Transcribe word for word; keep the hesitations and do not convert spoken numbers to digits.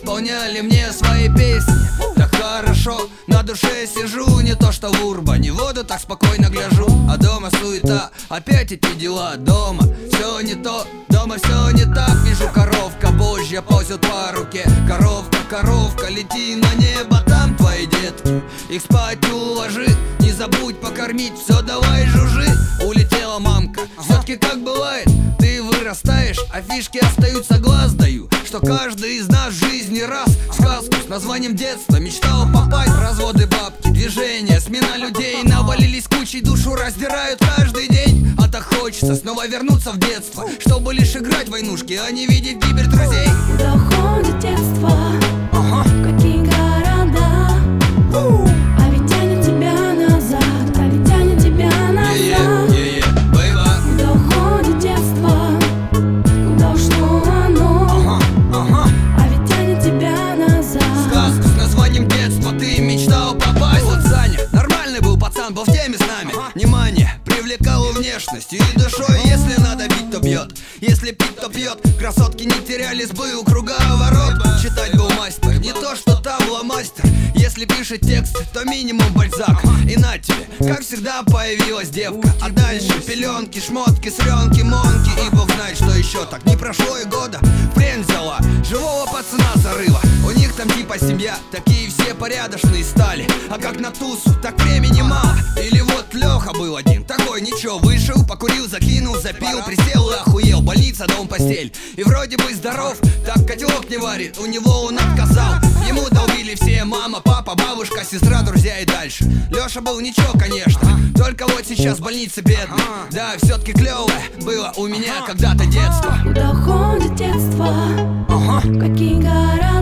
исполняли мне свои песни. Так хорошо, на душе сижу, не то что в Урбане. Воду так спокойно гляжу, а дома суета, опять эти дела. Дома все не то, дома все не так. Вижу, коровка божья ползет по руке. Коровка, коровка, лети на небо, там твои детки. Их спать уложи, не забудь покормить, все давай жужжи. Улетела мамка, все-таки как бывает, ты вырастаешь, а фишки остаются. Глаз даю, что каждый из нас в жизни раз в сказку с названием детства мечтал попасть. Разводы, бабки, движения, смена людей навалились кучей, душу раздирают каждый день. А так хочется снова вернуться в детство, чтобы лишь играть в войнушки, а не видеть гибель друзей. Куда уходит детство? Ага. Какие города? У, а ведь тянет тебя назад, а ведь тянет тебя назад. Yeah, yeah, yeah, baby. Куда уходит детство? Куда ушло оно? Ага, ага. А ведь тянет тебя назад. Сказку с названием детства ты мечтал попасть. Вот Саня, нормальный был пацан, был в теме с нами. Внимание, привлекал внешностью и душой. Если надо бить, то бьет, если пить, то пьет. Красотки не терялись бы у круговорот. Читать был мастер, не то что там мастер. Если пишет текст, то минимум Бальзак. И на тебе, как всегда, появилась девка. А дальше пеленки, шмотки, сренки, монки. И бог знает, что еще. Так не прошло и года, в плен взяла живого пацана зарыла. У них там типа семья, такие все порядочные стали. А как на тусу, так времени мало. Или вот Леха был один, такой ничего. Вышел, покурил, закинул, запил, присел и охуел. Больница, дом, постель. И вроде бы здоров, так котелок не варит. У него он отказал, ему долбили все: мама, папа, бабушка, сестра, друзья и дальше. Леша был ничего, конечно, только вот сейчас в больнице бедный. Да, все-таки клевое было у меня когда-то детство. Куда уходит детство? Ага. Какие города?